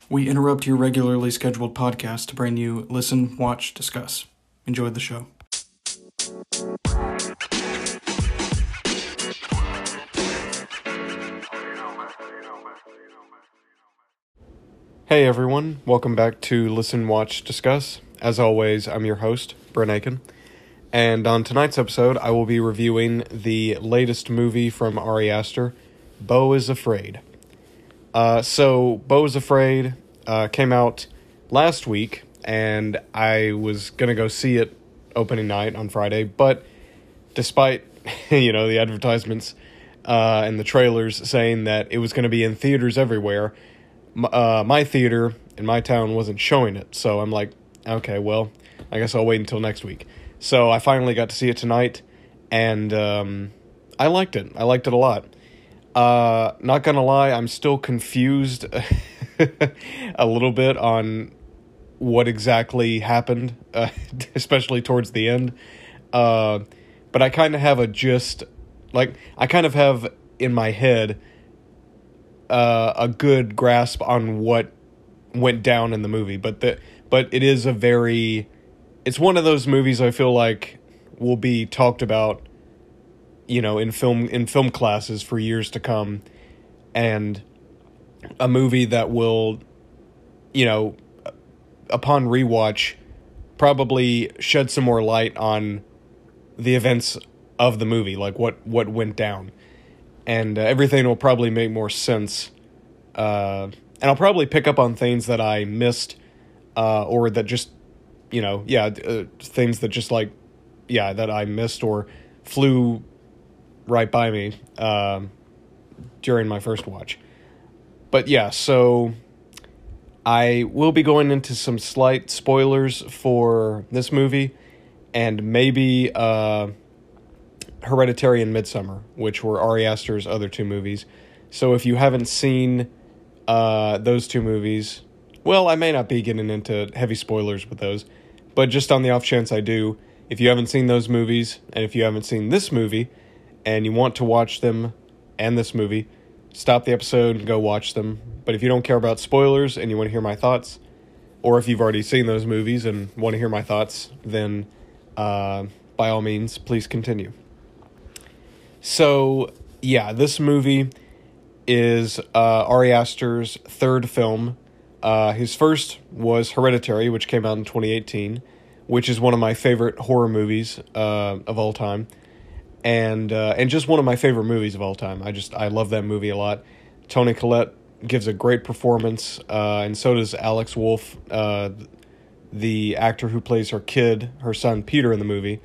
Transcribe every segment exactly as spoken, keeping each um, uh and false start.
We interrupt your regularly scheduled podcast to bring you Listen, Watch, Discuss. Enjoy the show. Hey everyone, welcome back to Listen, Watch, Discuss. As always, I'm your host, Brent Aiken. And on tonight's episode, I will be reviewing the latest movie from Ari Aster, Beau is Afraid. Uh, so, Beau is Afraid uh, came out last week, and I was going to go see it opening night on Friday, but despite, you know, the advertisements uh, and the trailers saying that it was going to be in theaters everywhere, m- uh, my theater in my town wasn't showing it, so I'm like, okay, well, I guess I'll wait until next week. So I finally got to see it tonight, and um, I liked it. I liked it a lot. Uh, not gonna lie, I'm still confused a little bit on what exactly happened, uh, especially towards the end. Uh, but I kind of have a gist, like, I kind of have in my head uh, a good grasp on what went down in the movie. But the but it is a very... It's one of those movies I feel like will be talked about, you know, in film in film classes for years to come, and a movie that will, you know, upon rewatch, probably shed some more light on the events of the movie, like what, what went down, and uh, everything will probably make more sense, uh, and I'll probably pick up on things that I missed, uh, or that just, you know, yeah, uh, things that just like, yeah, that I missed or flew right by me um, during my first watch. But yeah, so I will be going into some slight spoilers for this movie, and maybe uh, Hereditary and Midsommar, which were Ari Aster's other two movies. So if you haven't seen uh, those two movies, well, I may not be getting into heavy spoilers with those, but just on the off chance I do, if you haven't seen those movies, and if you haven't seen this movie, and you want to watch them and this movie, stop the episode and go watch them. But if you don't care about spoilers and you want to hear my thoughts, or if you've already seen those movies and want to hear my thoughts, then uh, by all means, please continue. So, yeah, this movie is uh, Ari Aster's third film. Uh, his first was Hereditary, which came out in twenty eighteen, which is one of my favorite horror movies uh, of all time. And uh, and just one of my favorite movies of all time. I just, I love that movie a lot. Toni Collette gives a great performance, uh, and so does Alex Wolff, uh, the actor who plays her kid, her son Peter in the movie.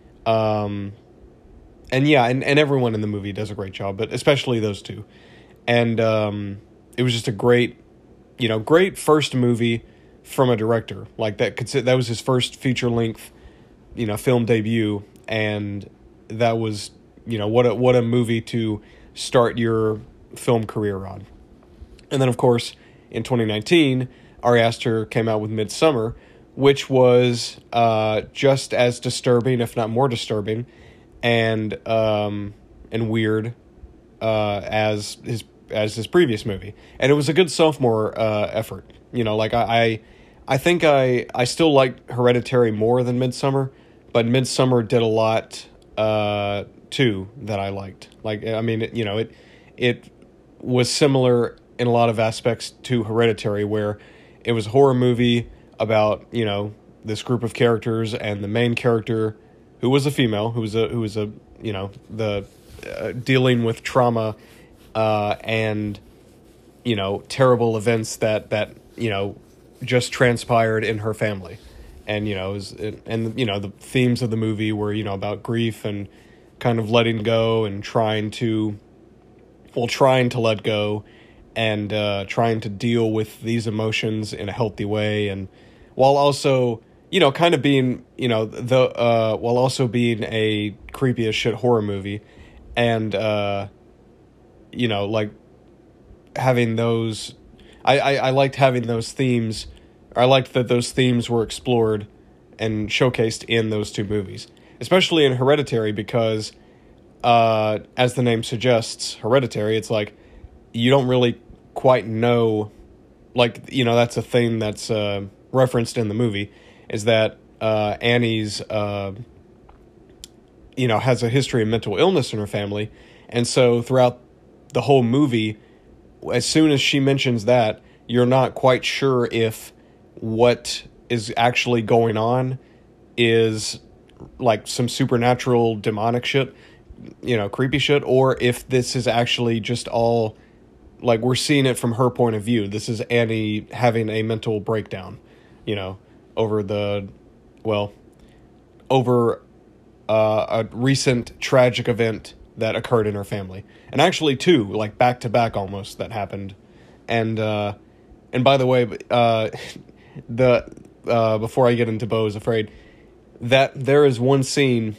Um, and yeah, and, and everyone in the movie does a great job, but especially those two. And um, it was just a great, you know, great first movie from a director. Like, that, that was his first feature-length, you know, film debut, and that was, you know, what a, what a movie to start your film career on. And then, of course, in twenty nineteen, Ari Aster came out with Midsommar, which was uh, just as disturbing, if not more disturbing, and um, and weird uh, as his as his previous movie. And it was a good sophomore uh, effort. You know, like I, I, I think I, I still like Hereditary more than Midsommar, but Midsommar did a lot uh, too that I liked. Like, I mean, you know, it it was similar in a lot of aspects to Hereditary, where it was a horror movie about, you know, this group of characters, and the main character, who was a female, who was a who was a you know the uh, dealing with trauma uh, and you know terrible events that that you know just transpired in her family. And, you know, it was, it, and, you know, the themes of the movie were, you know, about grief and kind of letting go and trying to, well, trying to let go and uh, trying to deal with these emotions in a healthy way. And while also, you know, kind of being, you know, the, uh, while also being a creepy as shit horror movie. And, uh, you know, like having those, I, I, I liked having those themes. I liked that those themes were explored and showcased in those two movies, especially in Hereditary, because uh, as the name suggests, Hereditary, it's like you don't really quite know like, you know, that's a thing that's uh, referenced in the movie, is that uh, Annie's, uh, you know, has a history of mental illness in her family. And so throughout the whole movie, as soon as she mentions that, you're not quite sure if what is actually going on is like some supernatural demonic shit, you know, creepy shit, or if this is actually just all, like, we're seeing it from her point of view. This is Annie having a mental breakdown, you know, over the, well, over uh, a recent tragic event that occurred in her family. And actually two, like back to back almost, that happened. And, uh, and by the way, uh, the, uh, before I get into Beau is Afraid, that there is one scene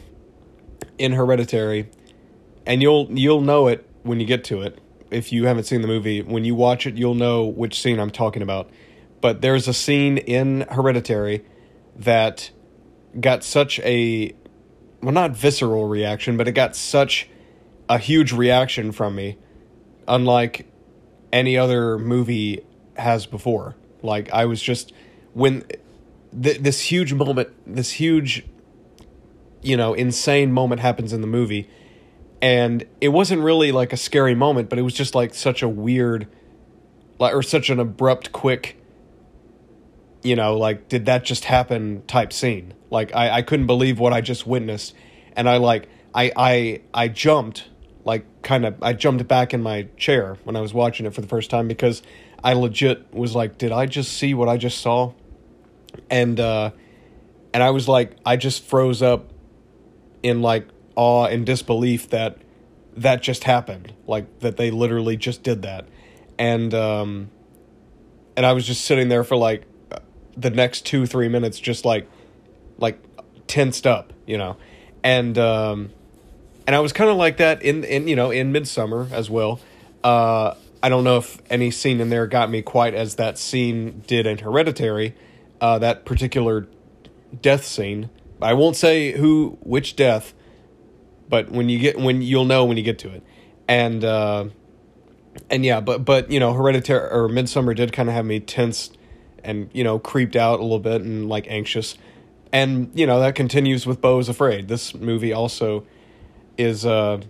in Hereditary, and you'll, you'll know it when you get to it. If you haven't seen the movie, when you watch it, you'll know which scene I'm talking about. But there's a scene in Hereditary that got such a, well, not visceral reaction, but it got such a huge reaction from me, unlike any other movie has before. Like, I was just, when th- this huge moment, this huge, you know, insane moment happens in the movie, and it wasn't really like a scary moment, but it was just like such a weird, like, or such an abrupt, quick, you know, like, did that just happen type scene. Like, I, I couldn't believe what I just witnessed, and I, like, I, I, I jumped, like, kind of, I jumped back in my chair when I was watching it for the first time, because I legit was like, did I just see what I just saw? And, uh, and I was like, I just froze up in, like, awe and disbelief that that just happened. Like, that they literally just did that. And, um, and I was just sitting there for, like, the next two, three minutes, just, like, like, tensed up, you know? And, um, and I was kind of like that in, in, you know, in Midsommar as well. Uh, I don't know if any scene in there got me quite as that scene did in Hereditary, uh, that particular death scene. I won't say who, which death, but when you get, when you'll know when you get to it. And, uh, and yeah, but, but, you know, Hereditary or Midsommar did kind of have me tense and, you know, creeped out a little bit and, like, anxious. And, you know, that continues with Beau is Afraid. This movie also is, uh,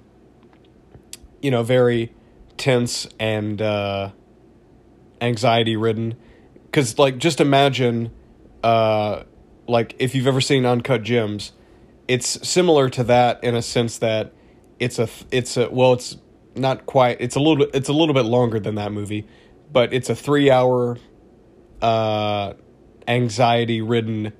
you know, very tense and, uh, anxiety ridden. 'Cause, like, just imagine, uh, like, if you've ever seen Uncut Gems, it's similar to that in a sense that it's a, it's a, well, it's not quite, it's a little bit, it's a little bit longer than that movie, but it's a three hour, uh, anxiety ridden,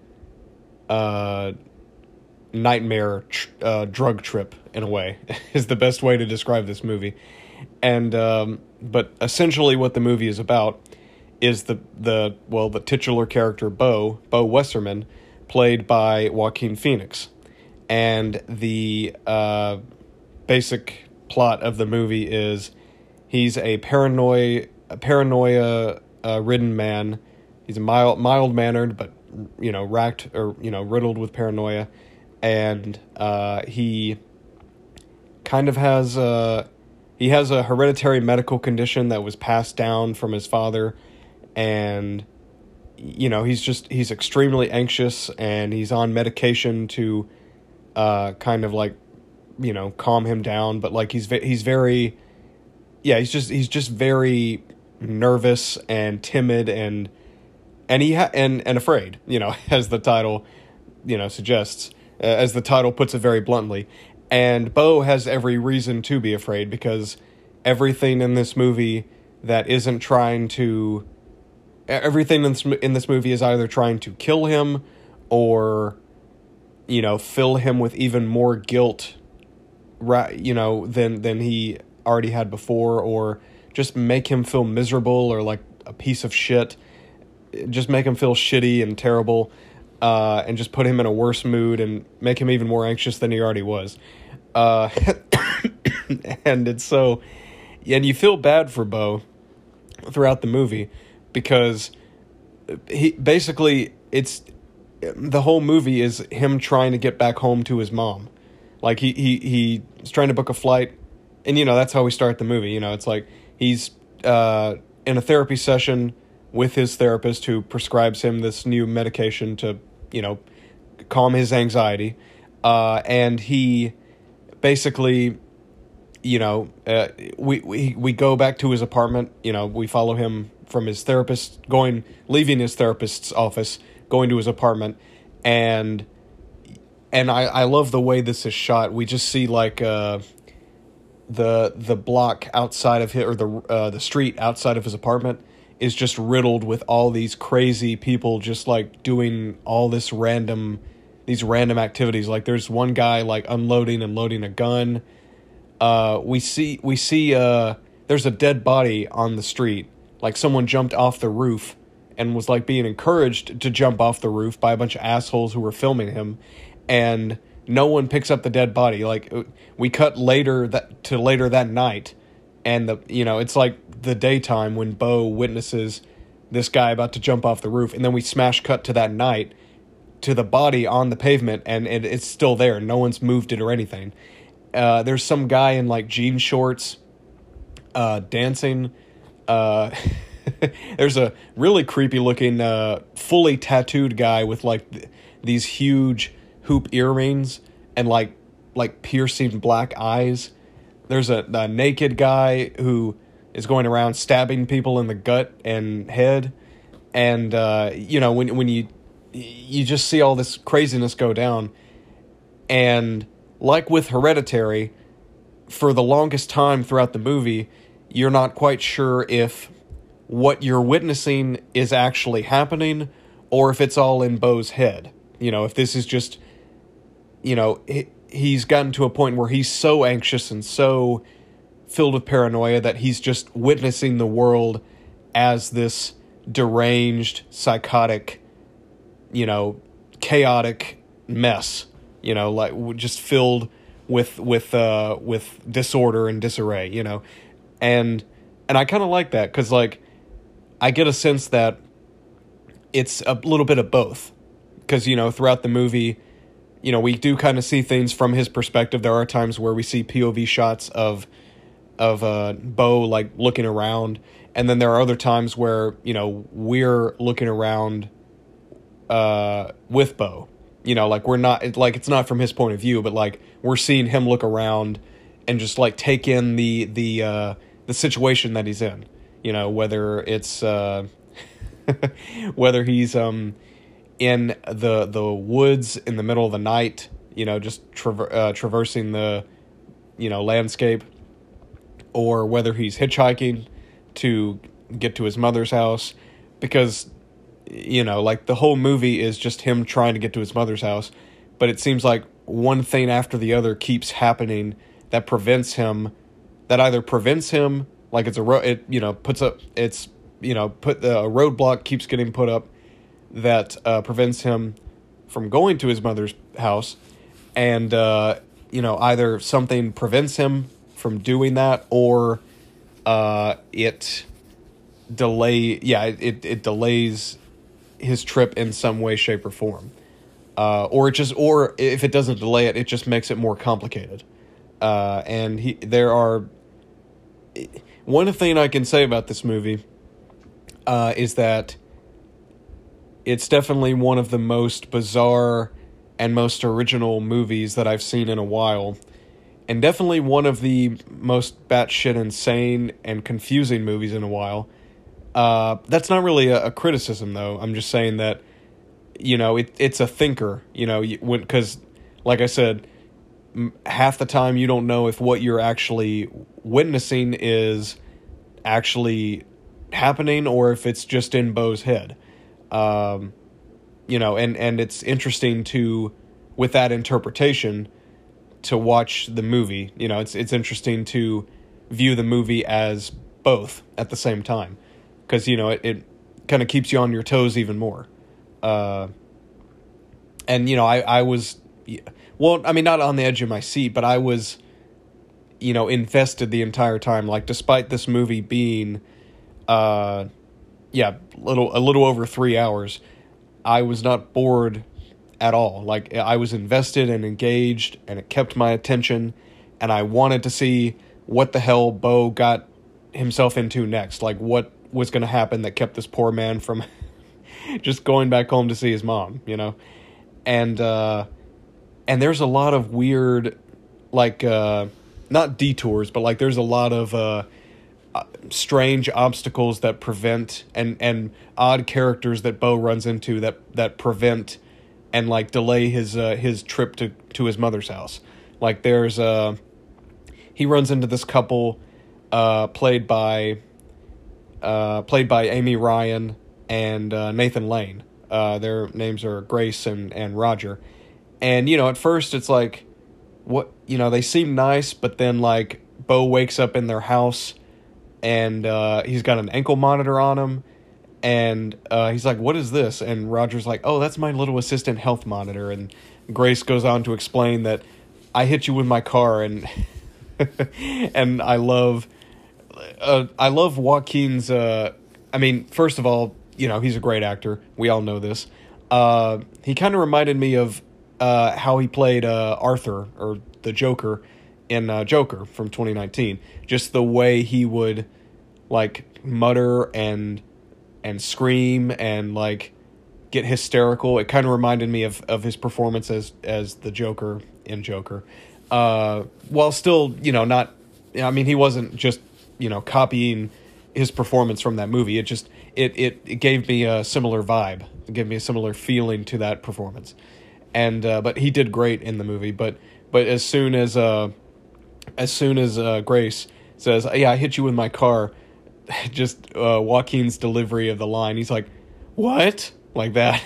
uh, nightmare, tr- uh, drug trip in a way is the best way to describe this movie. And, um, but essentially what the movie is about is the, the, well, the titular character, Beau, Beau Westerman, played by Joaquin Phoenix. And the uh, basic plot of the movie is he's a paranoia, a paranoia uh, ridden man. He's a mild, mild mannered, but, you know, racked or, you know, riddled with paranoia. And uh, he kind of has a, he has a hereditary medical condition that was passed down from his father. And, you know, he's just, he's extremely anxious, and he's on medication to uh, kind of like, you know, calm him down. But like, he's, he's very, yeah, he's just, he's just very nervous and timid and, and he, ha- and, and afraid, you know, as the title, you know, suggests, uh, as the title puts it very bluntly. And Beau has every reason to be afraid, because everything in this movie that isn't trying to, everything in this, in this movie is either trying to kill him or, you know, fill him with even more guilt, right, you know, than than he already had before, or just make him feel miserable or like a piece of shit, just make him feel shitty and terrible, uh, and just put him in a worse mood and make him even more anxious than he already was. Uh, and it's so, and you feel bad for Beau throughout the movie, because he basically, it's, the whole movie is him trying to get back home to his mom. Like, he, he, he's trying to book a flight, and, you know, that's how we start the movie. You know, it's like, he's, uh, in a therapy session with his therapist, who prescribes him this new medication to, you know, calm his anxiety. Uh, and he basically, you know, uh, we, we, we go back to his apartment. You know, we follow him from his therapist, going, leaving his therapist's office, going to his apartment. And, and I, I love the way this is shot. We just see like, uh, the, the block outside of his, or the, uh, the street outside of his apartment is just riddled with all these crazy people just like doing all this random, these random activities. Like there's one guy like unloading and loading a gun. Uh, we see, we see, uh, there's a dead body on the street. Like someone jumped off the roof and was like being encouraged to jump off the roof by a bunch of assholes who were filming him. And no one picks up the dead body. Like we cut later that to later that night. And the, you know, it's like the daytime when Bo witnesses this guy about to jump off the roof. And then we smash cut to that night to the body on the pavement, and it, it's still there. No one's moved it or anything. Uh, there's some guy in like jean shorts, uh, dancing. Uh, there's a really creepy looking, uh, fully tattooed guy with like th- these huge hoop earrings and like, like piercing black eyes. There's a, a naked guy who is going around stabbing people in the gut and head. And, uh, you know, when, when you, you just see all this craziness go down. And like with Hereditary, for the longest time throughout the movie, you're not quite sure if what you're witnessing is actually happening or if it's all in Bo's head. You know, if this is just, you know, he, he's gotten to a point where he's so anxious and so filled with paranoia that he's just witnessing the world as this deranged, psychotic, you know, chaotic mess, you know, like just filled with, with, uh, with disorder and disarray, you know, and, and I kind of like that. 'Cause like, I get a sense that it's a little bit of both. 'Cause, you know, throughout the movie, you know, we do kind of see things from his perspective. There are times where we see P O V shots of, of, uh, Bo, like, looking around. And then there are other times where, you know, we're looking around, uh, with Bo. You know, like, we're not, it, like, it's not from his point of view, but, like, we're seeing him look around and just, like, take in the, the, uh, the situation that he's in. You know, whether it's, uh, whether he's, um... in the the woods in the middle of the night, you know, just traver- uh, traversing the, you know, landscape, or whether he's hitchhiking to get to his mother's house, because, you know, like the whole movie is just him trying to get to his mother's house, but it seems like one thing after the other keeps happening that prevents him, that either prevents him, like it's a ro- it you know puts up it's you know put the roadblock keeps getting put up that uh, prevents him from going to his mother's house, and, uh, you know, either something prevents him from doing that, or uh, it delay, yeah, it, it delays his trip in some way, shape, or form. Uh, or it just, or if it doesn't delay it, it just makes it more complicated. Uh, and he, there are, one thing I can say about this movie uh, is that it's definitely one of the most bizarre and most original movies that I've seen in a while. And definitely one of the most batshit insane and confusing movies in a while. Uh, that's not really a, a criticism, though. I'm just saying that, you know, it, it's a thinker, you know, because, like I said, m- half the time you don't know if what you're actually witnessing is actually happening or if it's just in Bo's head. Um, you know, and, and it's interesting to, with that interpretation, to watch the movie. You know, it's it's interesting to view the movie as both at the same time, because, you know, it, it kind of keeps you on your toes even more. Uh, and, you know, I, I was, well, I mean, not on the edge of my seat, but I was, you know, invested the entire time. Like, despite this movie being, uh, yeah, little a little over three hours, I was not bored at all. Like, I was invested and engaged, and it kept my attention, and I wanted to see what the hell Bo got himself into next. Like, what was going to happen that kept this poor man from just going back home to see his mom, you know? And, uh, and there's a lot of weird, like, uh, not detours, but, like, there's a lot of, uh, uh, strange obstacles that prevent, and, and odd characters that Bo runs into that, that prevent and, like, delay his, uh, his trip to, to his mother's house. Like, there's, uh, he runs into this couple, uh, played by, uh, played by Amy Ryan and, uh, Nathan Lane. Uh, their names are Grace and, and Roger. And, you know, at first it's like, what, you know, they seem nice, but then, like, Bo wakes up in their house, and, uh, he's got an ankle monitor on him, and, uh, he's like, what is this? And Roger's like, oh, that's my little assistant health monitor, and Grace goes on to explain that I hit you with my car, and, and I love, uh, I love Joaquin's, uh, I mean, first of all, you know, he's a great actor, we all know this, uh, he kind of reminded me of, Uh, how he played uh, Arthur, or the Joker, in uh, Joker from twenty nineteen. Just the way he would, like, mutter and and scream and, like, get hysterical. It kind of reminded me of, of his performance as, as the Joker in Joker. Uh, while still, you know, not... I mean, he wasn't just, you know, copying his performance from that movie. It just... It, it, it gave me a similar vibe. It gave me a similar feeling to that performance. And uh, but he did great in the movie. But but as soon as uh, as soon as uh, Grace says, "Yeah, I hit you with my car," just uh, Joaquin's delivery of the line, he's like, "What?" like that.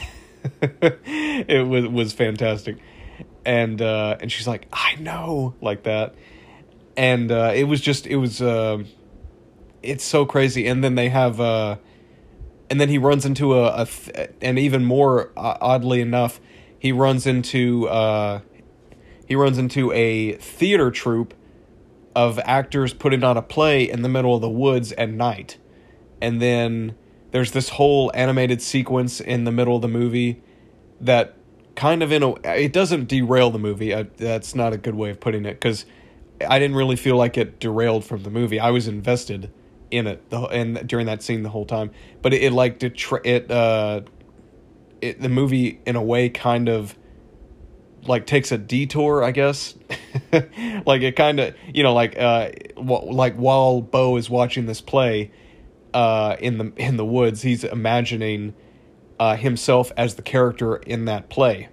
It was was fantastic. And uh, and she's like, "I know," like that. And uh, it was just it was uh, it's so crazy. And then they have uh, and then he runs into a, a th- and even more uh, oddly enough. He runs into uh, he runs into a theater troupe of actors putting on a play in the middle of the woods at night, and then there's this whole animated sequence in the middle of the movie that kind of in a it doesn't derail the movie. I, that's not a good way of putting it, because I didn't really feel like it derailed from the movie. I was invested in it the and during that scene the whole time, but it, it like detra- it. Uh, It, the movie, in a way, kind of, like, takes a detour, I guess. Like, it kind of, you know, like, uh, w- like, while Bo is watching this play, uh, in the, in the woods, he's imagining, uh, himself as the character in that play.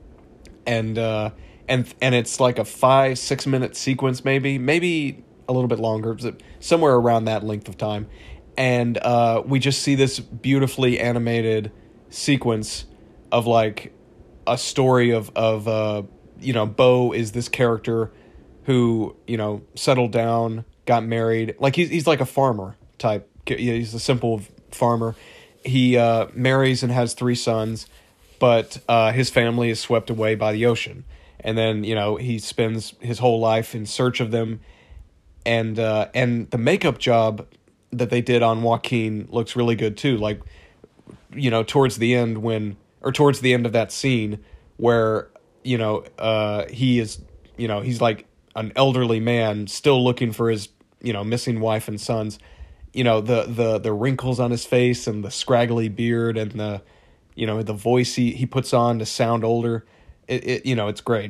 And, uh, and, and it's like a five, six minute sequence, maybe, maybe a little bit longer, somewhere around that length of time. And, uh, we just see this beautifully animated sequence of, like, a story of of uh you know, Bo is this character who, you know, settled down, got married, like he's he's like a farmer type. He's a simple farmer. He uh marries and has three sons, but uh his family is swept away by the ocean, and then, you know, he spends his whole life in search of them. And uh and the makeup job that they did on Joaquin looks really good too. Like, you know, towards the end when, or towards the end of that scene where, you know, uh, he is, you know, he's like an elderly man still looking for his, you know, missing wife and sons, you know, the, the, the wrinkles on his face and the scraggly beard and the, you know, the voice he, he puts on to sound older. It, it you know, it's great.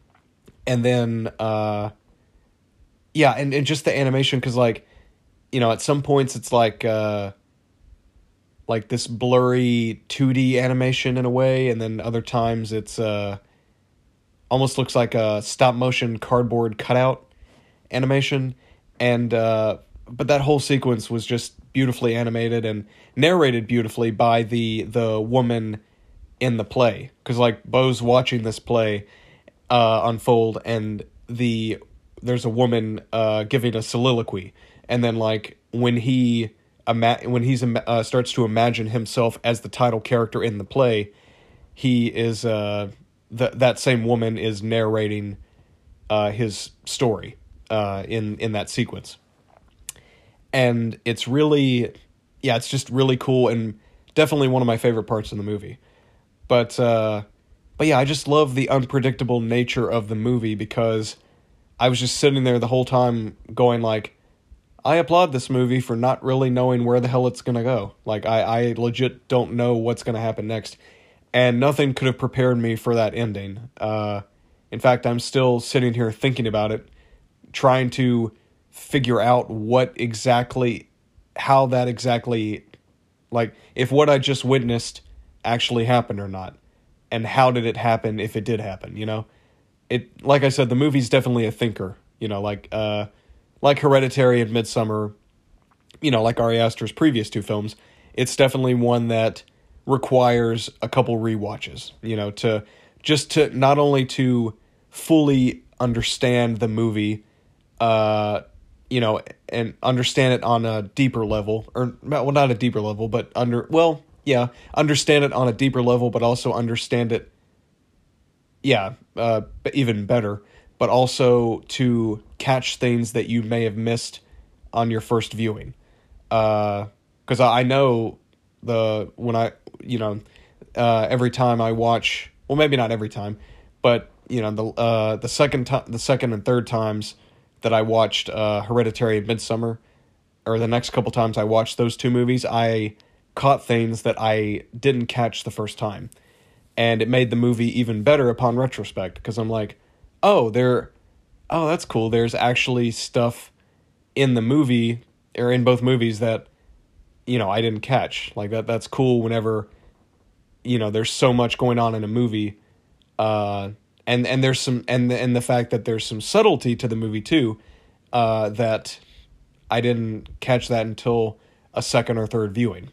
And then, uh, yeah. And, and just the animation. 'Cause, like, you know, at some points it's like, uh, like this blurry two D animation in a way, and then other times it's uh almost looks like a stop motion cardboard cutout animation. And uh but that whole sequence was just beautifully animated and narrated beautifully by the the woman in the play, because, like, Bo's watching this play uh unfold, and the there's a woman uh giving a soliloquy, and then, like, when he Ima- when he's uh, starts to imagine himself as the title character in the play, he is uh, th- that same woman is narrating uh, his story uh, in in that sequence, and it's really, yeah, it's just really cool and definitely one of my favorite parts of the movie. But uh, but yeah, I just love the unpredictable nature of the movie, because I was just sitting there the whole time going, like, I applaud this movie for not really knowing where the hell it's going to go. Like, I, I legit don't know what's going to happen next. And nothing could have prepared me for that ending. Uh, in fact, I'm still sitting here thinking about it, trying to figure out what exactly, how that exactly, like, if what I just witnessed actually happened or not. And how did it happen if it did happen, you know? It, like I said, the movie's definitely a thinker, you know, like, uh... like Hereditary and Midsommar, you know, like Ari Aster's previous two films, it's definitely one that requires a couple rewatches, you know, to just to not only to fully understand the movie, uh, you know, and understand it on a deeper level, or, well, not a deeper level, but under, well, yeah, understand it on a deeper level, but also understand it, yeah, uh, even better. But also to catch things that you may have missed on your first viewing. Because uh, I know the when I, you know, uh, every time I watch, well, maybe not every time, but, you know, the uh, the second time, the second and third times that I watched uh, Hereditary and Midsommar, or the next couple times I watched those two movies, I caught things that I didn't catch the first time. And it made the movie even better upon retrospect, because I'm like, oh, there, oh, that's cool. There's actually stuff in the movie, or in both movies, that, you know, I didn't catch. Like, that, that's cool whenever, you know, there's so much going on in a movie, uh, and, and there's some, and, and the fact that there's some subtlety to the movie, too, uh, that I didn't catch that until a second or third viewing.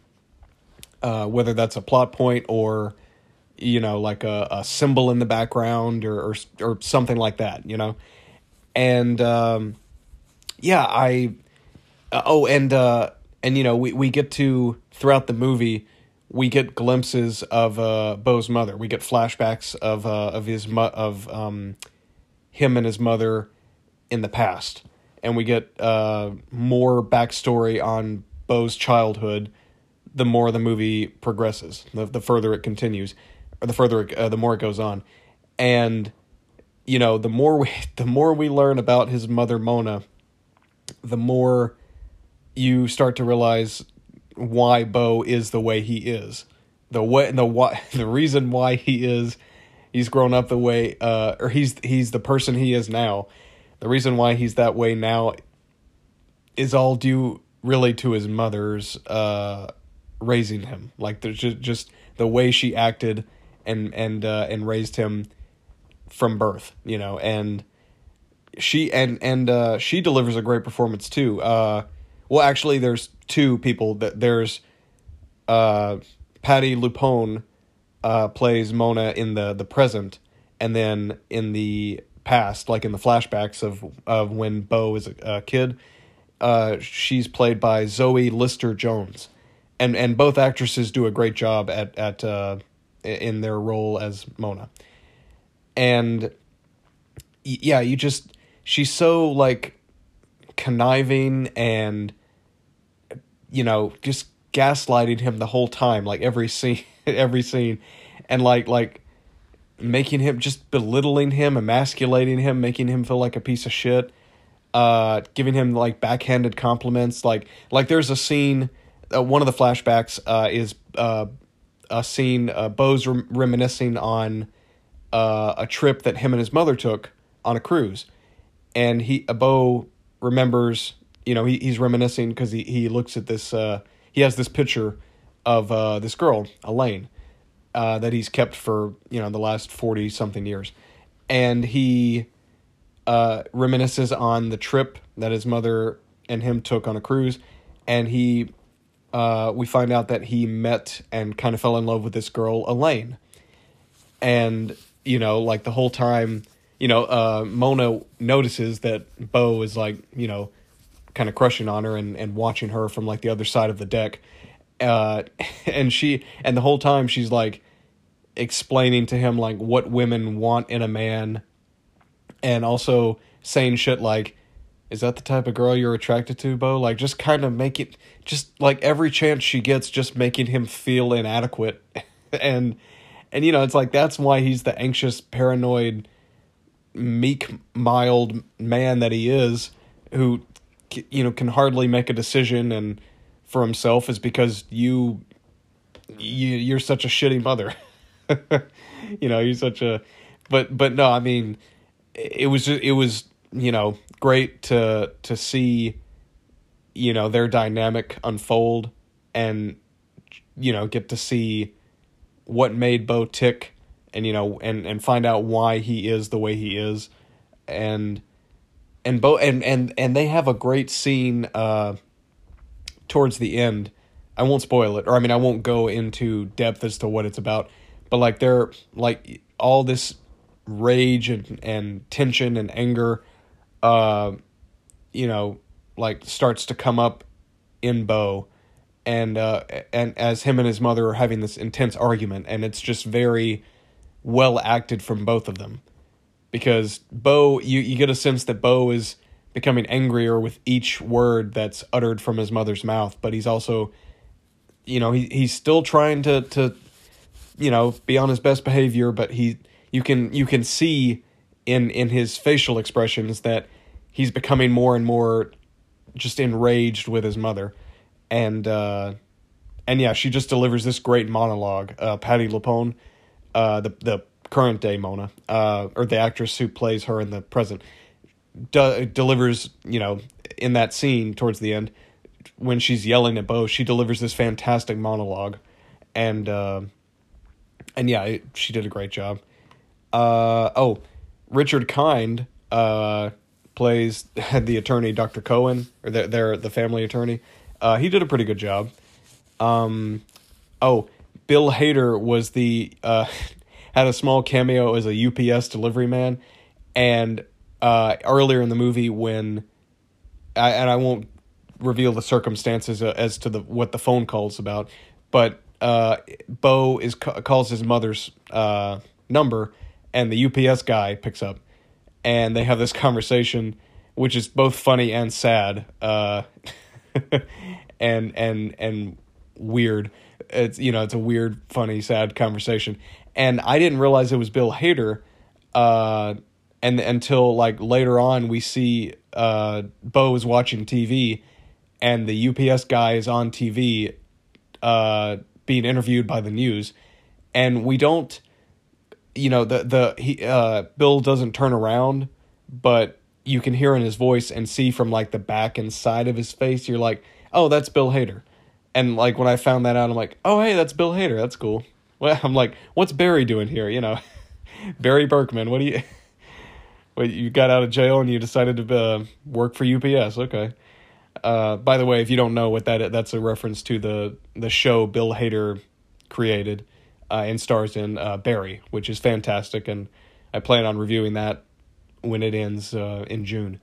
Uh, whether that's a plot point or, you know, like a, a symbol in the background or, or or something like that, you know? And, um, yeah, I, uh, oh, and, uh, and, you know, we, we get to, throughout the movie, we get glimpses of, uh, Beau's mother. We get flashbacks of, uh, of his, mo- of, um, him and his mother in the past. And we get, uh, more backstory on Beau's childhood the more the movie progresses, the, the further it continues. Or the further, uh, the more it goes on, and you know, the more we, the more we learn about his mother Mona, the more you start to realize why Beau is the way he is, the way, the why, the reason why he is, he's grown up the way, uh, or he's he's the person he is now. The reason why he's that way now is all due really to his mother's uh, raising him. Like, there's just just the way she acted. and and uh, and raised him from birth, you know, and she and and uh, she delivers a great performance too. Uh, well, actually, there's two people. That there's uh, Patti LuPone uh, plays Mona in the the present, and then in the past, like in the flashbacks of of when Beau is a, a kid, uh, she's played by Zoe Lister-Jones, and and both actresses do a great job at at. Uh, in their role as Mona. And yeah, you just, she's so like conniving and, you know, just gaslighting him the whole time, like every scene, every scene, and like, like making him, just belittling him, emasculating him, making him feel like a piece of shit, uh, giving him like backhanded compliments. Like, like there's a scene, uh, one of the flashbacks, uh, is, uh, a scene, uh, Beau's rem- reminiscing on uh, a trip that him and his mother took on a cruise. And he, uh, Beau remembers, you know, he, he's reminiscing because he, he looks at this, uh, he has this picture of uh, this girl, Elaine, uh, that he's kept for, you know, the last forty-something years. And he uh, reminisces on the trip that his mother and him took on a cruise. And he... Uh, we find out that he met and kind of fell in love with this girl, Elaine. And, you know, like the whole time, you know, uh, Mona notices that Beau is like, you know, kind of crushing on her and, and watching her from like the other side of the deck. Uh, and she, and the whole time she's like explaining to him like what women want in a man. And also saying shit like, is that the type of girl you're attracted to, Beau? Like, just kind of make it, just like every chance she gets, just making him feel inadequate. and, and, you know, it's like, that's why he's the anxious, paranoid, meek, mild man that he is, who you know, can hardly make a decision and for himself is because you, you you're such a shitty mother. You know, you're such a, but but no, I mean, it was it was you know great to to see, you know, their dynamic unfold, and you know get to see what made Bo tick, and you know and and find out why he is the way he is, and and Bo and and and they have a great scene uh towards the end. I won't spoil it, or I mean I won't go into depth as to what it's about, but like they're like all this rage and and tension and anger uh you know like starts to come up in Bo, and uh and as him and his mother are having this intense argument, and it's just very well acted from both of them, because Bo, you, you get a sense that Bo is becoming angrier with each word that's uttered from his mother's mouth, but he's also, you know, he he's still trying to to you know be on his best behavior, but he you can you can see in in his facial expressions that he's becoming more and more just enraged with his mother. And uh and yeah, she just delivers this great monologue. uh Patti LuPone, uh the the current day Mona, uh or the actress who plays her in the present, de- delivers, you know, in that scene towards the end when she's yelling at Bo, she delivers this fantastic monologue. And uh and yeah, it, she did a great job. Uh oh, Richard Kind uh plays the attorney, Doctor Cohen, or their their the family attorney. Uh he did a pretty good job. Um oh, Bill Hader was the uh had a small cameo as a U P S delivery man, and uh earlier in the movie when I and I won't reveal the circumstances as to the what the phone call's about, but uh Bo is calls his mother's uh number, and the U P S guy picks up, and they have this conversation which is both funny and sad, uh and and and weird. It's, you know, it's a weird, funny, sad conversation. And I didn't realize it was Bill Hader, uh, and until like later on we see uh, Bo is watching T V, and the U P S guy is on T V, uh, being interviewed by the news, and we don't, you know, the the he uh, Bill doesn't turn around, but you can hear in his voice and see from like the back and side of his face, you're like, oh, that's Bill Hader. And like when I found that out, I'm like, oh, hey, that's Bill Hader. That's cool. Well, I'm like, what's Barry doing here? You know, Barry Berkman. What do you? What, you got out of jail and you decided to uh, work for U P S? Okay. Uh, by the way, if you don't know what that is, that's a reference to the the show Bill Hader created uh, and stars in, uh, Barry, which is fantastic, and I plan on reviewing that when it ends uh, in June.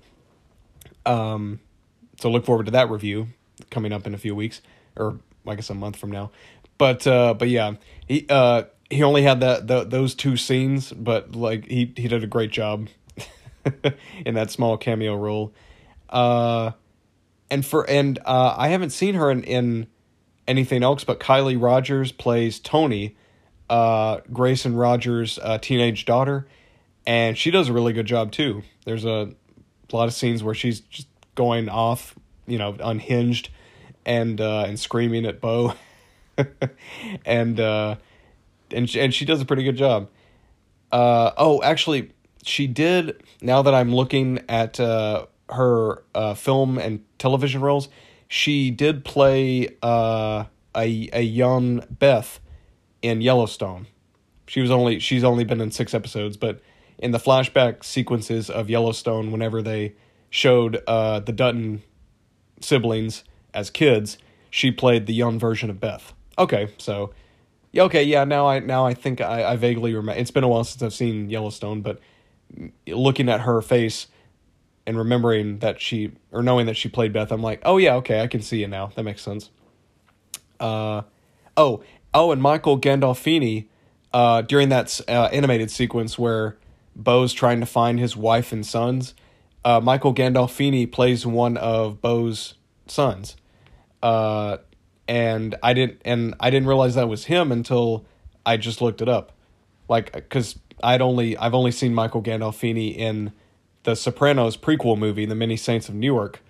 Um, so look forward to that review coming up in a few weeks, or I guess a month from now. But uh, but yeah, he uh, he only had that the, those two scenes, but like he he did a great job in that small cameo role. Uh, and for and uh, I haven't seen her in, in anything else, but Kylie Rogers plays Tony, uh, Grayson Rogers' uh, teenage daughter, and she does a really good job too. There's a lot of scenes where she's just going off, you know, unhinged, and uh, and screaming at Bo, and uh, and and she does a pretty good job. Uh, oh, actually, she did. Now that I'm looking at uh, her uh, film and television roles, she did play uh, a a young Beth in Yellowstone. She was only she's only been in six episodes, but in the flashback sequences of Yellowstone, whenever they showed uh, the Dutton siblings as kids, she played the young version of Beth. Okay, so yeah, okay, yeah. Now I now I think I, I vaguely remember. It's been a while since I've seen Yellowstone, but looking at her face and remembering that she, or knowing that she played Beth, I'm like, oh yeah, okay, I can see it now. That makes sense. Uh, oh, oh, and Michael Gandolfini, uh, during that uh, animated sequence where Bo's trying to find his wife and sons, uh, Michael Gandolfini plays one of Bo's sons. Uh, and I didn't, and I didn't realize that was him until I just looked it up. Like, because I'd only, I've only seen Michael Gandolfini in the Sopranos prequel movie, The Many Saints of Newark.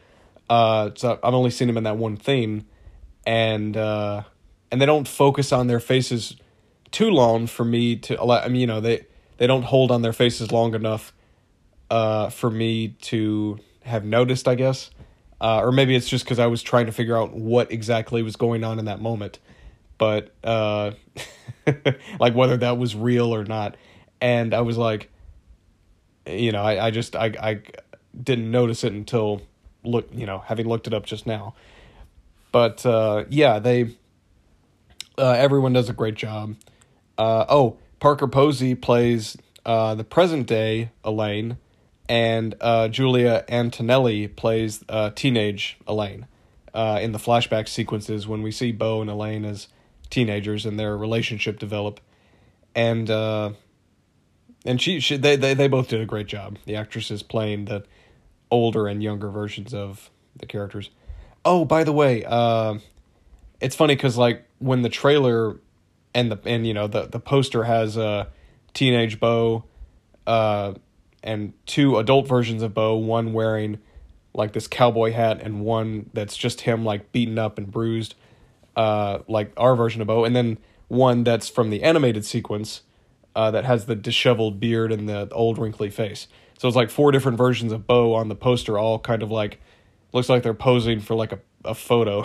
Uh, so I've only seen him in that one thing, and uh, and they don't focus on their faces too long for me to. I mean, you know, they they don't hold on their faces long enough uh, for me to have noticed, I guess. Uh, or maybe it's just because I was trying to figure out what exactly was going on in that moment. But, uh, like, whether that was real or not. And I was like, you know, I, I just, I, I didn't notice it until, look, you know, having looked it up just now. But, uh, yeah, they, uh, everyone does a great job. Uh, oh, Parker Posey plays, uh, the present-day Elaine, and uh, Julia Antonelli plays uh, teenage Elaine uh, in the flashback sequences when we see Beau and Elaine as teenagers and their relationship develop. And uh, and she, she they, they they both did a great job. The actresses playing the older and younger versions of the characters. Oh, by the way, uh, it's funny because like when the trailer and the and you know the the poster has a uh, teenage Beau. Uh, and two adult versions of Beau, one wearing like this cowboy hat and one that's just him like beaten up and bruised, uh, like our version of Beau, and then one that's from the animated sequence uh, that has the disheveled beard and the old wrinkly face. So it's like four different versions of Beau on the poster, all kind of like, looks like they're posing for like a, a photo.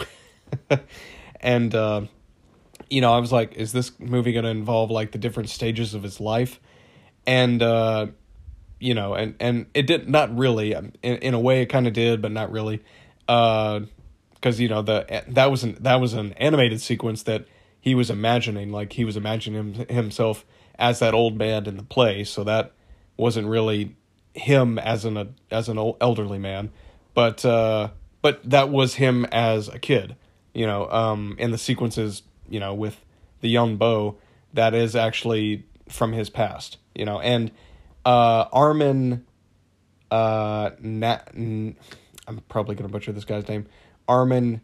And, uh, you know, I was like, is this movie going to involve like the different stages of his life? And, uh, you know, and, and it did not really, in, in a way it kind of did, but not really. Uh, cause you know, the, that was an, that was an animated sequence that he was imagining, like he was imagining him, himself as that old man in the play. So that wasn't really him as an, as an old elderly man, but, uh, but that was him as a kid, you know, um, in the sequences, you know, with the young Beau, that is actually from his past, you know, and, Uh, Armin, uh, Na- N- I'm probably going to butcher this guy's name. Armin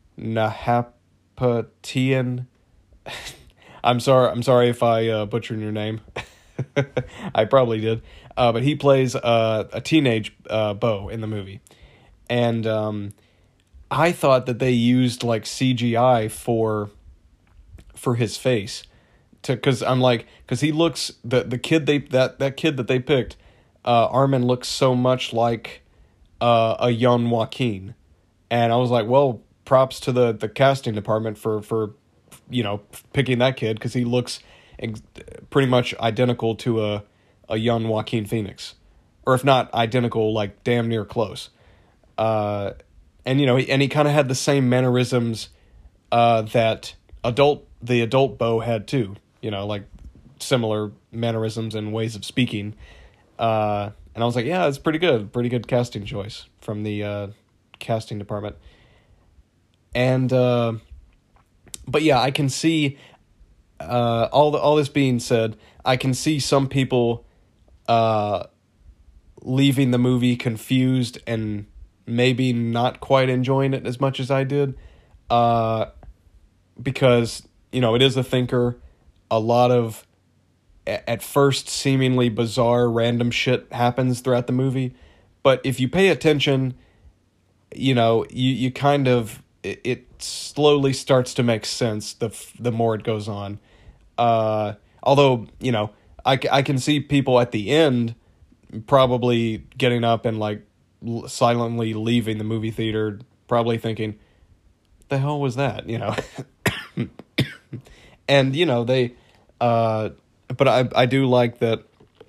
Nahapatian. I'm sorry. I'm sorry if I uh, butchered your name. I probably did. Uh, but he plays uh, a teenage uh, Beau in the movie, and um, I thought that they used like C G I for for his face. To, cause I'm like, cause he looks, the, the kid they, that, that kid that they picked, uh, Armin looks so much like, uh, a young Joaquin. And I was like, well, props to the, the casting department for, for, you know, picking that kid. Cause he looks ex- pretty much identical to a, a young Joaquin Phoenix, or if not identical, like damn near close. Uh, and you know, and he kind of had the same mannerisms, uh, that adult, the adult Beau had too. You know, like similar mannerisms and ways of speaking. Uh, and I was like, yeah, it's pretty good. Pretty good casting choice from the uh, casting department. And, uh, but yeah, I can see, uh, all the, all this being said, I can see some people uh, leaving the movie confused and maybe not quite enjoying it as much as I did. Uh, because, you know, it is a thinker. A lot of, at first, seemingly bizarre, random shit happens throughout the movie. But if you pay attention, you know, you, you kind of, it, it slowly starts to make sense the the more it goes on. Uh, although, you know, I, I can see people at the end probably getting up and, like, l- silently leaving the movie theater, probably thinking, what the hell was that, you know? And, you know, they... Uh, but I I do like that.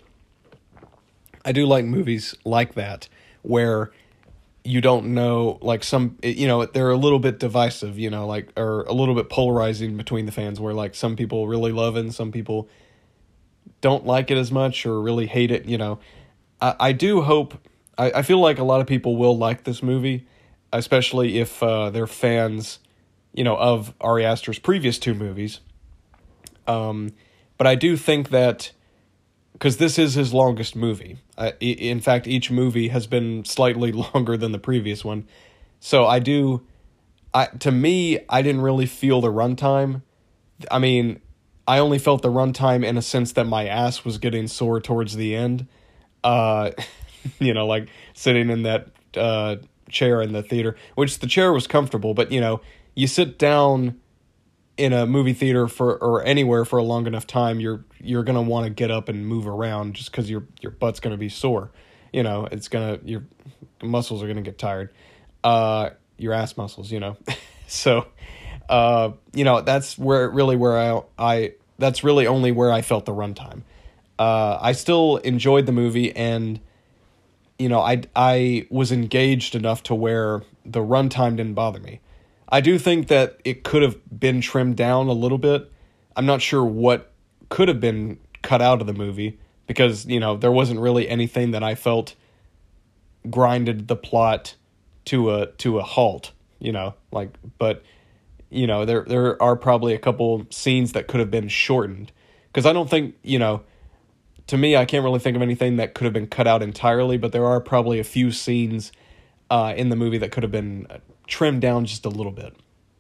I do like movies like that where you don't know, like some, you know, they're a little bit divisive, you know, like, or a little bit polarizing between the fans where like some people really love it and some people don't like it as much or really hate it, you know. I, I do hope, I, I feel like a lot of people will like this movie, especially if uh, they're fans, you know, of Ari Aster's previous two movies. Um, but I do think that, because this is his longest movie. Uh, in fact, each movie has been slightly longer than the previous one. So I do, I to me, I didn't really feel the runtime. I mean, I only felt the runtime in a sense that my ass was getting sore towards the end. Uh, you know, like sitting in that uh, chair in the theater, which the chair was comfortable, but, you know, you sit down in a movie theater for or anywhere for a long enough time, you're you're gonna want to get up and move around just because your your butt's gonna be sore. You know, it's gonna your muscles are gonna get tired. Uh, your ass muscles, you know. so, uh, you know, that's where really where I I that's really only where I felt the runtime. Uh, I still enjoyed the movie, and you know, I I was engaged enough to where the runtime didn't bother me. I do think that it could have been trimmed down a little bit. I'm not sure what could have been cut out of the movie because, you know, there wasn't really anything that I felt grinded the plot to a to a halt, you know, like, but, you know, there there are probably a couple scenes that could have been shortened because I don't think, you know, to me, I can't really think of anything that could have been cut out entirely, but there are probably a few scenes uh, in the movie that could have been trimmed down just a little bit.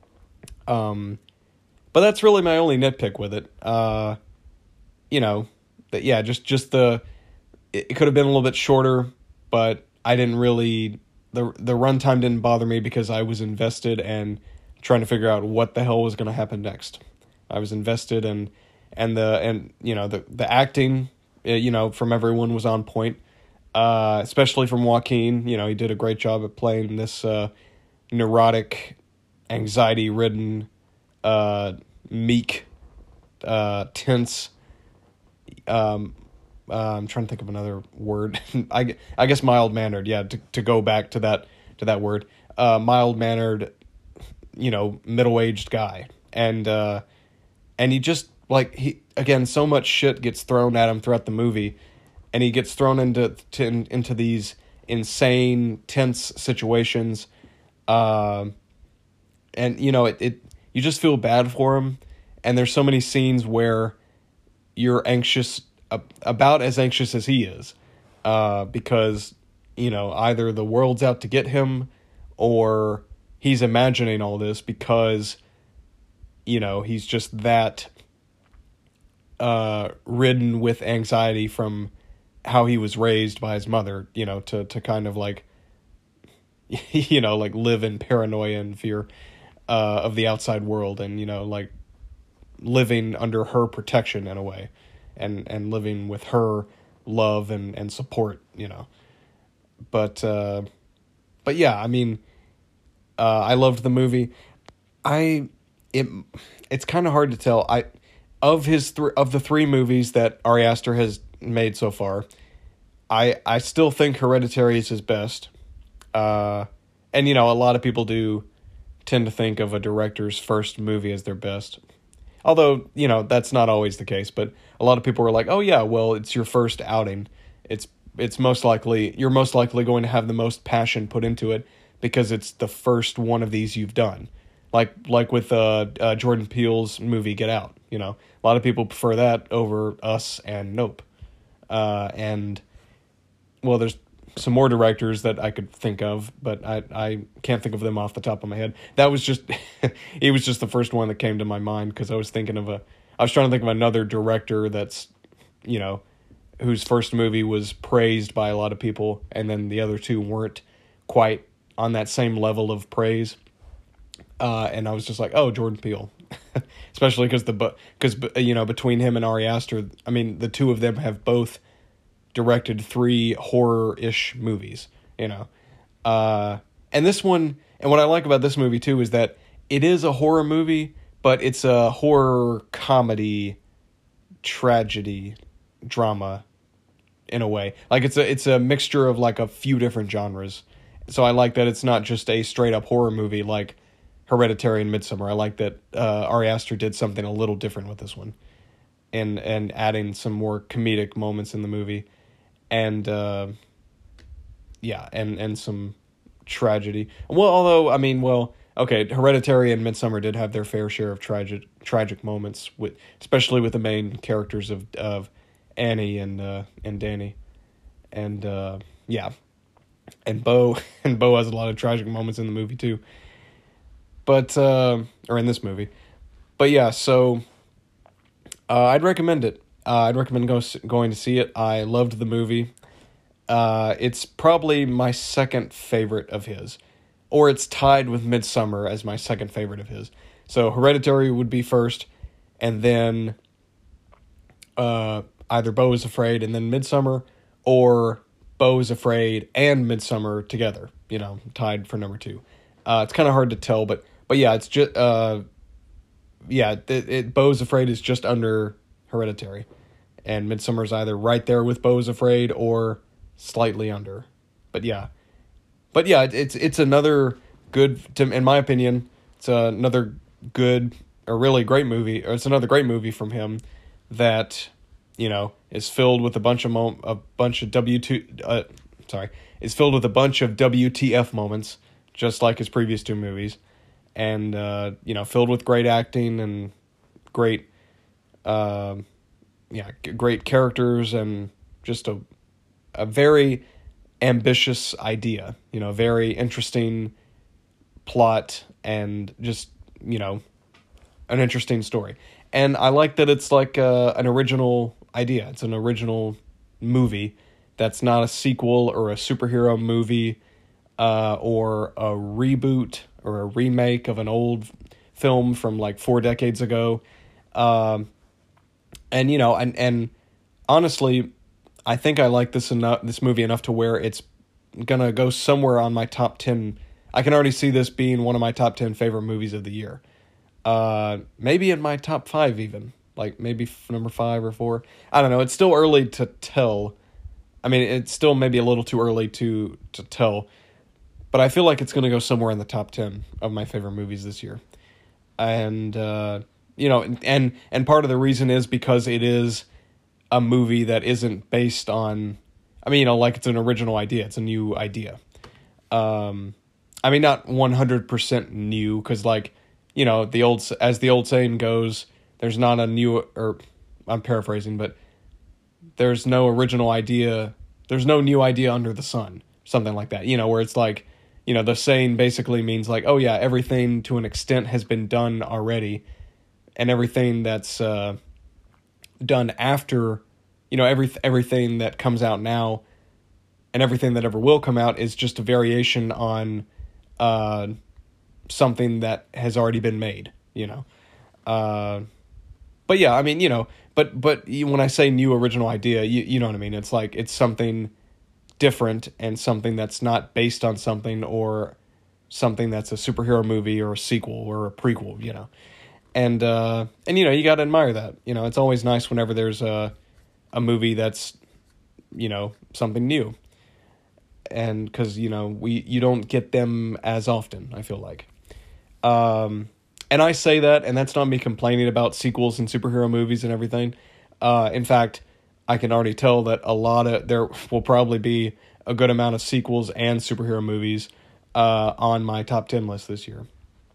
Um, but that's really my only nitpick with it. Uh, you know, that yeah, just just the it, it could have been a little bit shorter, but I didn't really the the runtime didn't bother me because I was invested and trying to figure out what the hell was going to happen next. I was invested and and the and you know the the acting, you know, from everyone was on point. Uh, especially from Joaquin, you know, he did a great job at playing this uh, neurotic, anxiety-ridden, uh, meek, uh, tense. Um, uh, I'm trying to think of another word. I, I guess mild-mannered. Yeah, to to go back to that to that word, uh, mild-mannered, you know, middle-aged guy, and uh, and he just like he again so much shit gets thrown at him throughout the movie. And he gets thrown into to, into these insane, tense situations, uh, and you know it, it. You just feel bad for him, and there's so many scenes where you're anxious, uh, about as anxious as he is, uh, because you know either the world's out to get him, or he's imagining all this because you know he's just that uh, ridden with anxiety from how he was raised by his mother, you know, to, to kind of like, you know, like live in paranoia and fear uh, of the outside world and, you know, like living under her protection in a way and, and living with her love and, and support, you know. But, uh, but yeah, I mean, uh, I loved the movie. I, it, it's kind of hard to tell. I, of his three, of the three movies that Ari Aster has made so far, I I still think Hereditary is his best. Uh, and, you know, a lot of people do tend to think of a director's first movie as their best. Although, you know, that's not always the case. But a lot of people are like, oh, yeah, well, it's your first outing. It's it's most likely, you're most likely going to have the most passion put into it because it's the first one of these you've done. Like like with uh, uh, Jordan Peele's movie Get Out, you know. A lot of people prefer that over Us and Nope. Uh, and, well, there's some more directors that I could think of, but I, I can't think of them off the top of my head. That was just, he was just the first one that came to my mind because I was thinking of a, I was trying to think of another director that's, you know, whose first movie was praised by a lot of people, and then the other two weren't quite on that same level of praise. Uh, and I was just like, oh, Jordan Peele. Especially because the because you know between him and Ari Aster, I mean the two of them have both directed three horror-ish movies, you know, uh, and this one, and what I like about this movie too is that it is a horror movie, but it's a horror comedy, tragedy, drama, in a way. Like it's a it's a mixture of like a few different genres. So I like that it's not just a straight up horror movie like Hereditary and Midsommar. I like that uh, Ari Aster did something a little different with this one, and and adding some more comedic moments in the movie, and uh, yeah, and and some tragedy. Well, although I mean, well, okay, Hereditary and Midsommar did have their fair share of tragic tragic moments, with especially with the main characters of of Annie and uh, and Danny, and uh, yeah, and Bo and Bo has a lot of tragic moments in the movie too. But, uh, or in this movie. But yeah, so, uh, I'd recommend it. Uh, I'd recommend go, going to see it. I loved the movie. Uh, it's probably my second favorite of his, or it's tied with Midsommar as my second favorite of his. So Hereditary would be first, and then uh, either Beau is Afraid and then Midsommar, or Beau is Afraid and Midsommar together, you know, tied for number two. Uh, it's kind of hard to tell, but but yeah, it's just uh, yeah, it, it Beau is Afraid is just under Hereditary, and Midsommar's either right there with Beau is Afraid or slightly under. But yeah, but yeah, it, it's it's another good, to, in my opinion, it's another good or really great movie, or it's another great movie from him that, you know, is filled with a bunch of mo- a bunch of W two uh, sorry, is filled with a bunch of W T F moments, just like his previous two movies, and uh, you know, filled with great acting and great, uh, yeah, g- great characters, and just a a very ambitious idea, you know, very interesting plot, and just, you know, an interesting story. And I like that it's like uh, an original idea. It's an original movie that's not a sequel or a superhero movie uh, or a reboot or a remake of an old film from like four decades ago. Um, and, you know, and, and honestly, I think I like this enough, this movie enough to where it's gonna go somewhere on my top ten. I can already see this being one of my top ten favorite movies of the year. Uh, maybe in my top five even, like maybe f- number five or four. I don't know. It's still early to tell. I mean, it's still maybe a little too early to, to tell, but I feel like it's going to go somewhere in the top ten of my favorite movies this year. And, uh, you know, and, and, and part of the reason is because it is a movie that isn't based on, I mean, you know, like it's an original idea. It's a new idea. Um, I mean, not one hundred percent new, because like, you know, the old, as the old saying goes, there's not a new, or I'm paraphrasing, but there's no original idea, there's no new idea under the sun, something like that, you know, where it's like, you know, the saying basically means like, oh yeah, everything to an extent has been done already, and everything that's uh, done after, you know, every, everything that comes out now and everything that ever will come out is just a variation on uh, something that has already been made, you know. Uh, but yeah, I mean, you know, but but when I say new original idea, you you know what I mean. It's like it's something different and something that's not based on something, or something that's a superhero movie or a sequel or a prequel, you know. And uh, and you know, you got to admire that. You know, it's always nice whenever there's a a movie that's, you know, something new. And because, you know, we you don't get them as often, I feel like. Um, and I say that, and that's not me complaining about sequels and superhero movies and everything. Uh, in fact, I can already tell that a lot of, there will probably be a good amount of sequels and superhero movies uh, on my top ten list this year.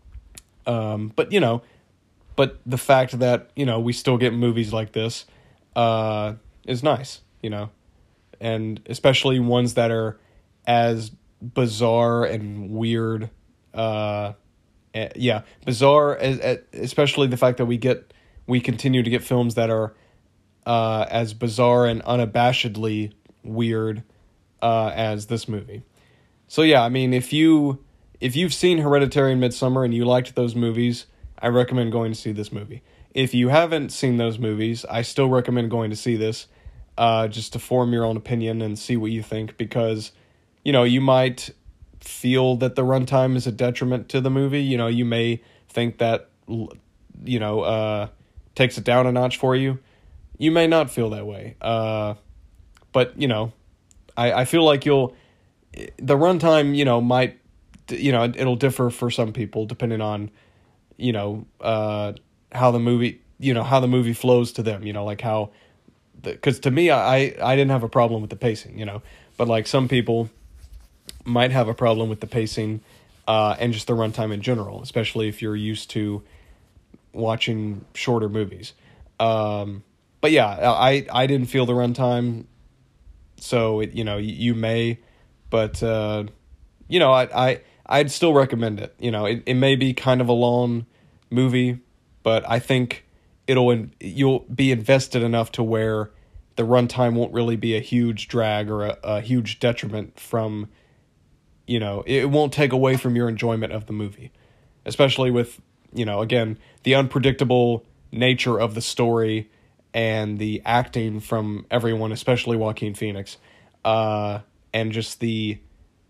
Um, but, you know, but the fact that, you know, we still get movies like this uh, is nice, you know, and especially ones that are as bizarre and weird, uh, yeah, bizarre, especially the fact that we get, we continue to get films that are uh, as bizarre and unabashedly weird uh, as this movie. So yeah, I mean, if you, if you've seen Hereditary and Midsommar and you liked those movies, I recommend going to see this movie. If you haven't seen those movies, I still recommend going to see this, uh, just to form your own opinion and see what you think, because, you know, you might feel that the runtime is a detriment to the movie. You know, you may think that, you know, uh, takes it down a notch for you. You may not feel that way. Uh, but, you know, I, I feel like you'll, the runtime, you know, might, you know, it'll differ for some people depending on, you know, uh, how the movie, you know, how the movie flows to them, you know, like how, because to me, I, I didn't have a problem with the pacing, you know, but like some people might have a problem with the pacing uh, and just the runtime in general, especially if you're used to watching shorter movies. Um, but yeah, I, I didn't feel the runtime, so it, you know, you, you may, but uh, you know, I, I I'd still recommend it. You know, it, it may be kind of a long movie, but I think it'll you'll be invested enough to where the runtime won't really be a huge drag or a, a huge detriment from, you know, it won't take away from your enjoyment of the movie. Especially with, you know, again, the unpredictable nature of the story and the acting from everyone, especially Joaquin Phoenix, uh, and just the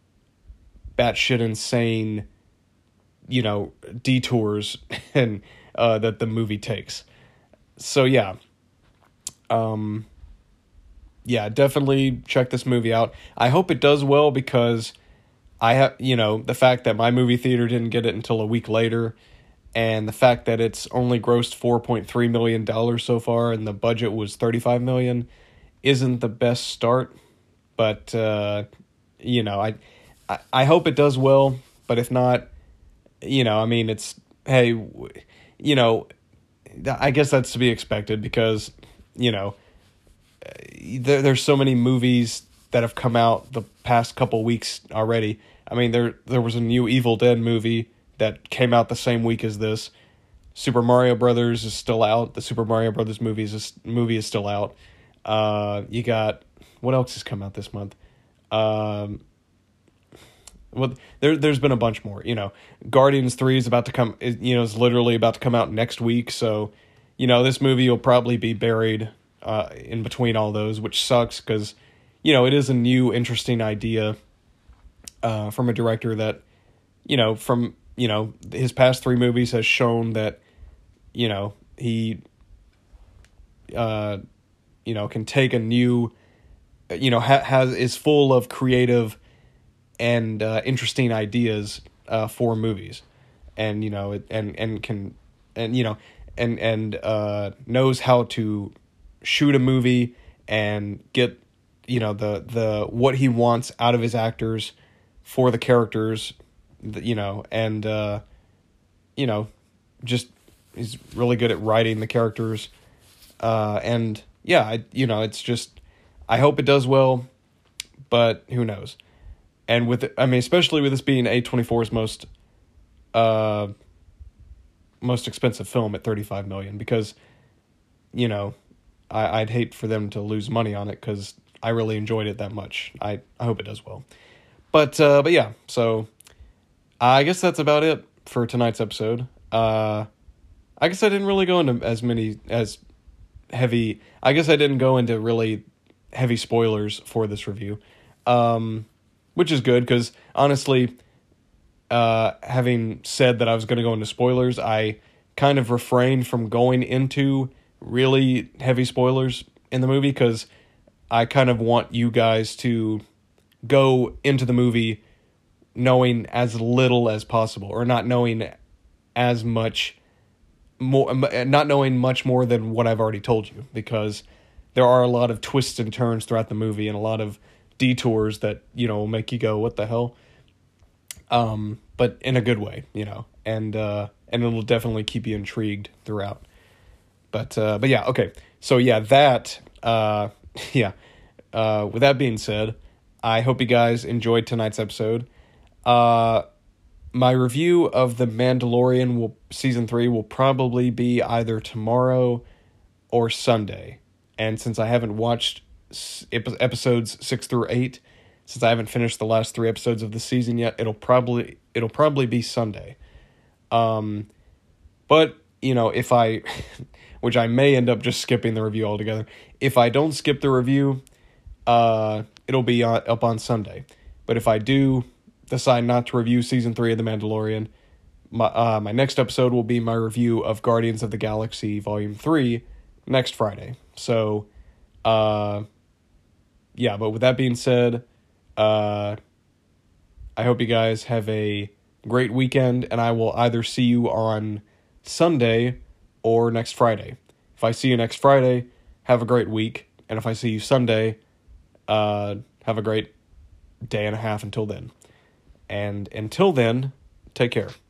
batshit insane, you know, detours and uh, that the movie takes. So yeah, um, yeah, definitely check this movie out. I hope it does well because I have, you know, the fact that my movie theater didn't get it until a week later, and the fact that it's only grossed four point three million dollars so far and the budget was thirty-five million dollars isn't the best start. But, uh, you know, I, I I hope it does well. But if not, you know, I mean, it's, hey, you know, I guess that's to be expected because, you know, there there's so many movies that have come out the past couple weeks already. I mean, there there was a new Evil Dead movie that came out the same week as this. Super Mario Brothers is still out. The Super Mario Brothers movies is, movie is still out. Uh, you got, what else has come out this month? Um, well, there there's been a bunch more. You know, Guardians three is about to come. You know, is literally about to come out next week. So, you know, this movie will probably be buried uh, in between all those, which sucks because, you know, it is a new interesting idea uh, from a director that, you know, from you know his past three movies has shown that, you know, he, uh, you know, can take a new, you know, ha- has is full of creative and uh, interesting ideas uh, for movies, and you know, it, and and can, and you know, and and uh, knows how to shoot a movie and get, you know, the the what he wants out of his actors for the characters, you know, and uh, you know, just he's really good at writing the characters, uh, and yeah, I you know, it's just I hope it does well, but who knows. And with, I mean, especially with this being A twenty-four's most, uh, most expensive film at thirty-five million dollars, because, you know, I, I'd hate for them to lose money on it because I really enjoyed it that much. I, I hope it does well. But, uh, but yeah, so I guess that's about it for tonight's episode. Uh, I guess I didn't really go into as many, as heavy, I guess I didn't go into really heavy spoilers for this review. Um... Which is good, because honestly, uh, having said that I was going to go into spoilers, I kind of refrained from going into really heavy spoilers in the movie, because I kind of want you guys to go into the movie knowing as little as possible, or not knowing as much, more, not knowing much more than what I've already told you, because there are a lot of twists and turns throughout the movie, and a lot of detours that, you know, will make you go, what the hell? Um, but in a good way, you know, and, uh, and it'll definitely keep you intrigued throughout. But, uh, but yeah, okay. So yeah, that, uh, yeah, uh, with that being said, I hope you guys enjoyed tonight's episode. Uh, my review of The Mandalorian will, season three will probably be either tomorrow or Sunday. And since I haven't watched episodes six through eight, since I haven't finished the last three episodes of the season yet, it'll probably it'll probably be Sunday. Um, but you know, if I, which I may end up just skipping the review altogether. If I don't skip the review, uh, it'll be on, up on Sunday. But if I do decide not to review season three of The Mandalorian, my uh, my next episode will be my review of Guardians of the Galaxy Volume Three next Friday. So, uh. Yeah, but with that being said, uh, I hope you guys have a great weekend, and I will either see you on Sunday or next Friday. If I see you next Friday, have a great week, and if I see you Sunday, uh, have a great day and a half until then. And until then, take care.